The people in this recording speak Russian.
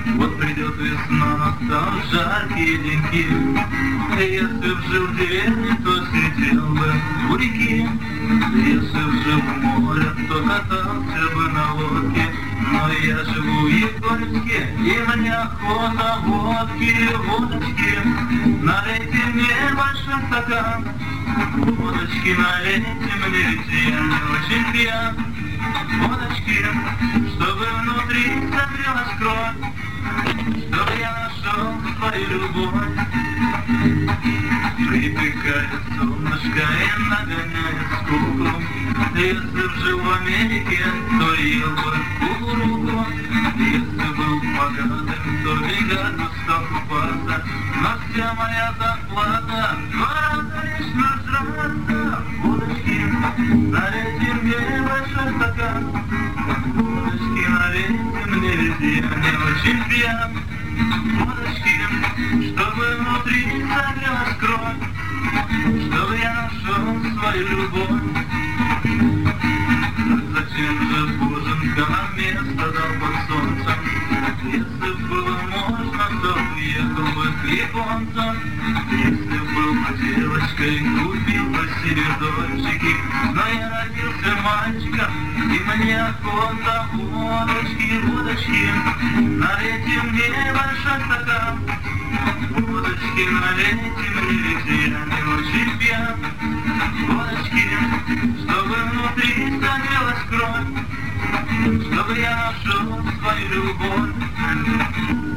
Вот придет весна, настанут жаркие деньки. Если б жил в деревне, то сидел бы у реки. Если б жил в море, то катался бы на лодке. Но я живу в Егорьевске, и мне охота водки, водочки. Налейте мне большой стакан, водочки налейте мне, ведь я не очень пьян. Водочки, чтобы внутри согрелась кровь, чтобы я нашел свою любовь. Припекает солнышко и нагоняет скуку. Если б жил в Америке, то ел бы кукурузу. Если был богатым, то в бригаду стал купаться. Но вся моя зарплата 2 раза лишь нажраться. Водочки, налейте мне большой стакан. Водочки, налейте мне, ведь я не очень пьян. Водочки, чтобы внутри согрелась кровь, чтобы я нашел свою любовь. Зачем же Боженька нам место дал под солнцем? Если б было можно, то уехал бы к японцам. Если б был бы девочкой, купил бы себе дольчики. Но я родился мальчиком, и мне охота водочки, водочки. Налейте мне большой стакан. Водочки, налейте мне, ведь я не очень пьян. Водочки, чтобы внутри согрелась кровь, чтобы я нашел свою любовь.